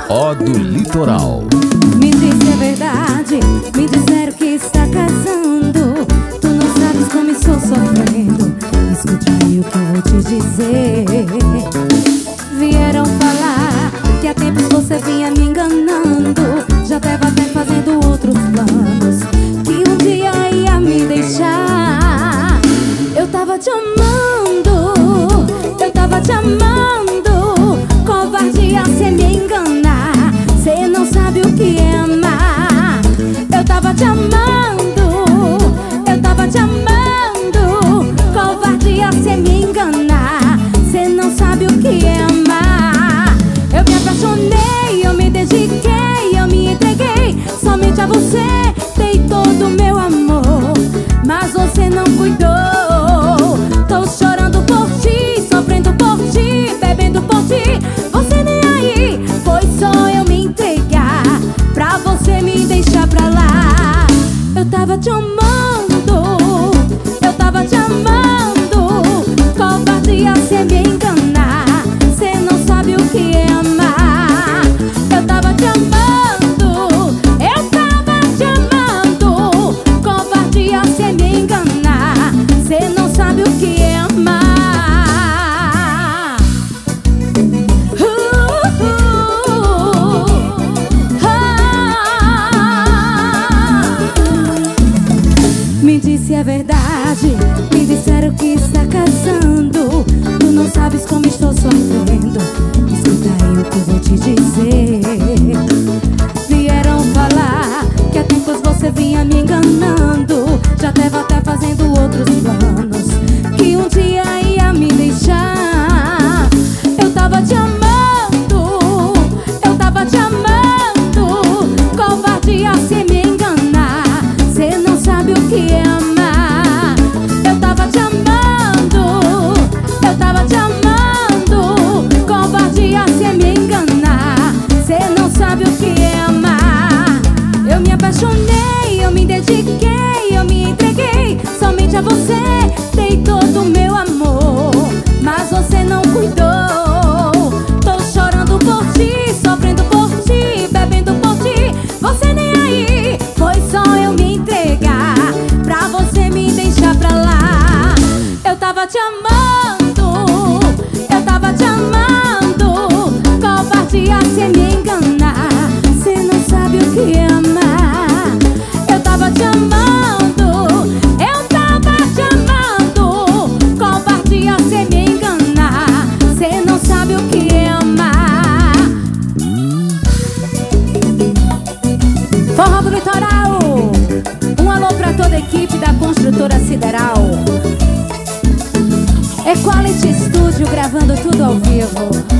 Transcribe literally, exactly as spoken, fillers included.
Forró do Litoral. Me disse a verdade, me disseram que está casando. Tu não sabes como estou sofrendo. Escute aí o que eu vou te dizer. Vieram falar que há tempos você vinha me enganando. Já tava até fazendo outros planos, que um dia ia me deixar. Eu tava te amando, eu tava te amando. Covardia cê me enganar, cê não sabe o que é amar. Eu tava te amando, eu tava te amando. Covardia cê me enganar, cê não sabe o que é amar. Eu me apaixonei, eu me dediquei, eu me entreguei somente a você. Dei todo o meu amor, mas você não cuidou. Tô chorando por ti, sofrendo por ti, bebendo por ti. Você nem aí, foi só eu me entregar pra você me deixar pra lá. Eu tava te amando, eu tava te amando. Covardia cê me enganar, cê não sabe o que é amar. Eu tava te amando, eu tava te amando. Covardia cê me enganar, cê não sabe o que é amar. uh, uh, uh, Me disse a verdade, me disseram que está casando. Tu não sabes como estou sofrendo. Escuta aí o que eu vou te dizer. Vieram falar que há tempos você vinha me enganando. Já tava até fazendo outros planos, que um dia ia me deixar. Eu tava te amando, eu tava te amando. Covardia cê me enganar, cê não sabe o que é amar. Eu tava te amando, eu tava te amando. Covardia cê me enganar, cê não sabe o que é amar. Eu me apaixonei, eu me dediquei, eu me entreguei somente a você. Dei todo o meu amor, mas você não cuidou. Tô chorando por ti, sofrendo por ti, bebendo por ti. Você nem aí, foi só eu me entregar pra você me deixar pra lá. Eu tava te amando, eu tava te amando. Covardia cê me enganar, cê não sabe o que é amar. Eu tava te amando, eu tava te amando. Covardia cê me enganar, cê não sabe o que é amar. Forró do Litoral, um alô pra toda a equipe da Construtora Sideral. É Quality Studio gravando tudo ao vivo.